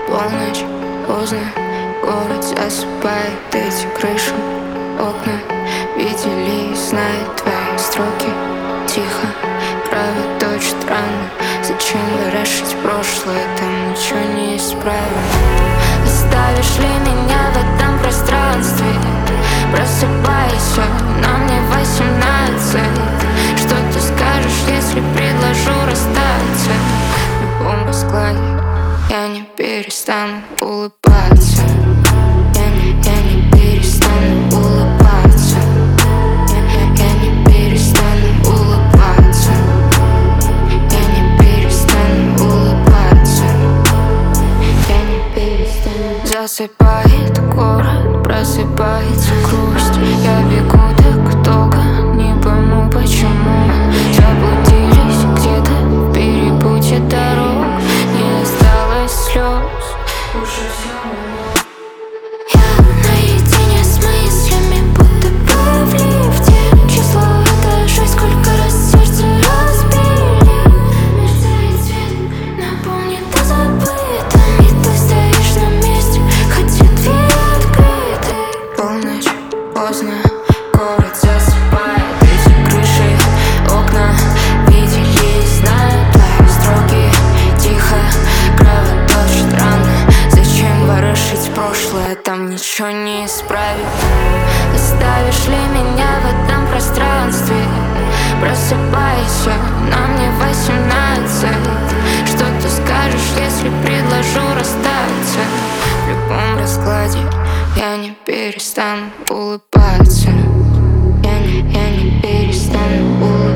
Полночь, поздно, город засыпает. Эти крыши, окна видели и знают твои строки. Тихо, правит дочь странно. Зачем ворошить прошлое, там ничего не исправить. Оставишь ли меня в этом пространстве? Просыпайся, нам не 18. Что ты скажешь, если предложу расстаться? В любом раскладе я не перестану улыбаться. Я не перестану улыбаться. Я не перестану улыбаться. Я не перестану улыбаться. Я не перестану. Засыпает город, просыпается грусть. Я бегу так долго, не пойму почему. Заблудились где-то в перепутье дорог. Не осталось слез, уже все равно. Я наедине с мыслями, будто бы в лифте. Число этажей, сколько раз сердце разбили. Мерцает свет, наполнит до забытым. И ты стоишь на месте, хотя дверь открыты. Полночь, поздно, город засыпает. Эти крыши, окна видели и знают твои строки. Тихо, кровоточит раны. Зачем ворошить прошлое, там ничего не исправить. Оставишь ли меня в этом пространстве? Просыпайся, нам не 18. Что ты скажешь, если предложу расстаться? В любом раскладе я не перестану улыбаться. Я не перестану улыбаться.